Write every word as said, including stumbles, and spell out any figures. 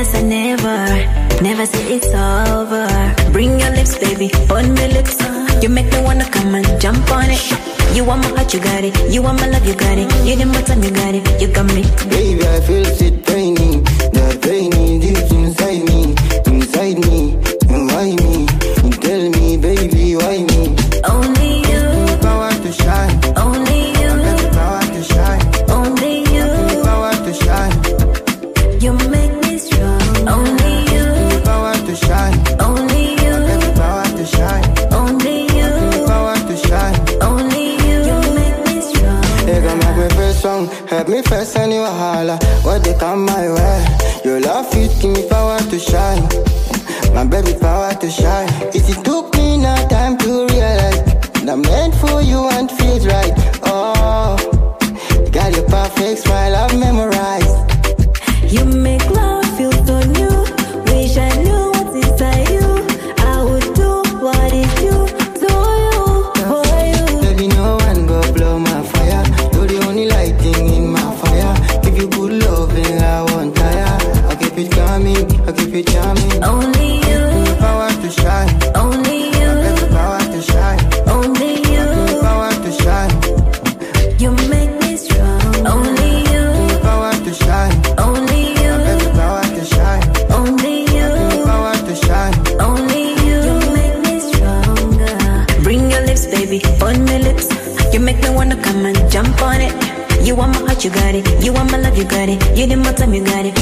say never, never say it's over. Bring your lips, baby, on my lips. You make me wanna come and jump on it. You want my heart, you got it. You want my love, you got it. You need my time, you got it. You got me. Baby, I feel it raining, that raining deep inside me, inside me. Why me? You tell me, baby, why me? Only you. Power to shine. Only you. Power to shine. Only you. Power to shine. You make me strong. Only you. Power to shine. Only you. Power to shine. Only you. Power to shine. Only you. You make me strong. They got my baby song. Help me first and you holla. What they come my way? Your love fit, give me power to shine. My baby, power to shine. It took me no time to realize that I'm meant for you and feels right. Oh, you got your perfect smile, I've memorized. You make love feel so new. Wish I knew what's inside you. I would do what is you to you, for you. Baby, no one go blow my fire. You're the only lighting in my fire. Give you good love and I won't tire. I'll keep it coming, I'll keep it charming. Only you. Power to shine. Only you. Power to shine. Only you. Power to shine. You make me strong. Only you. Power to shine. Only you. Power to shine. Only you. Power to shine. Only you. You make me stronger. Bring your lips, baby, on my lips. You make me wanna come and jump on it. You want my heart, you got it. You want my love, you got it. You need my time, you got it.